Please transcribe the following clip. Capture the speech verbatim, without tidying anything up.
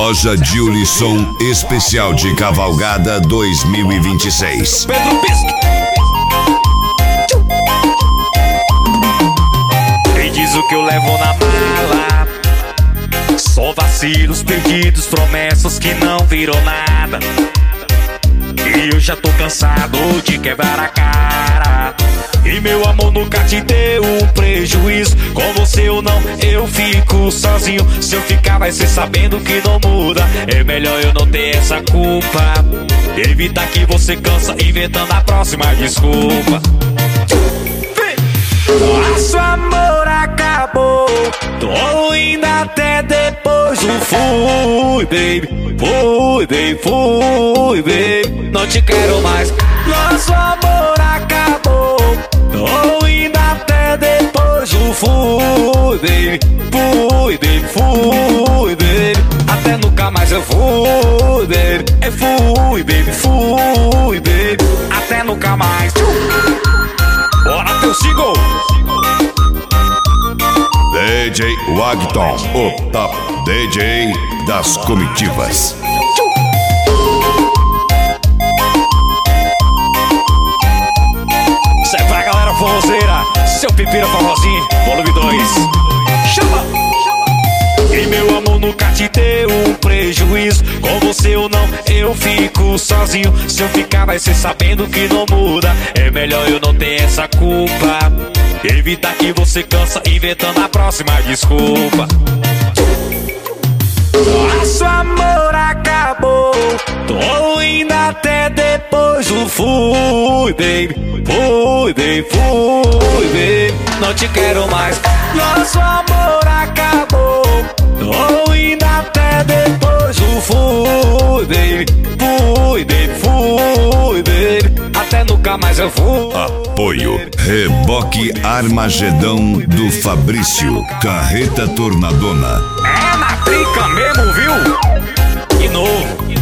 Loja Julisson Especial de Cavalgada dois mil e vinte e seis. Pedro Pisco. Quem diz o que eu levo na mala? Só vacilos perdidos, promessas que não viram nada. E eu já tô cansado de quebrar a cara. E meu amor nunca te deu um prejuízo. Com você ou não, eu fico sozinho. Se eu ficar vai ser sabendo que não muda. É melhor eu não ter essa culpa. Evitar que você cansa inventando a próxima desculpa. Nosso amor acabou, tô indo até depois do fui, baby. Fui, baby, fui, baby. Não te quero mais. Nosso amor acabou, tô indo até depois do fui, baby. Fui, baby, fui, baby. Até nunca mais eu fui, baby. É fui, baby, fui, baby. Até nunca mais. Bora teu single. D J Wagton, o top D J das comitivas. Isso é pra galera forrozeira, seu pipira forrozinho, volume dois. Chama! E meu amor nunca te deu um prejuízo. Com você ou não, eu fico sozinho. Se eu ficar vai ser sabendo que não muda. É melhor eu não ter essa culpa. Evitar que você cansa inventando a próxima desculpa. Nosso amor acabou, tô indo até depois do fui, baby. Fui, baby, fui, baby. Não te quero mais. Nosso amor acabou, tô indo até depois do fui, baby. Fui, baby, fui, baby. Até nunca mais eu fui. Apoio Reboque Armagedão do Fabrício, Carreta Tornadona. É na trica mesmo, viu? De novo.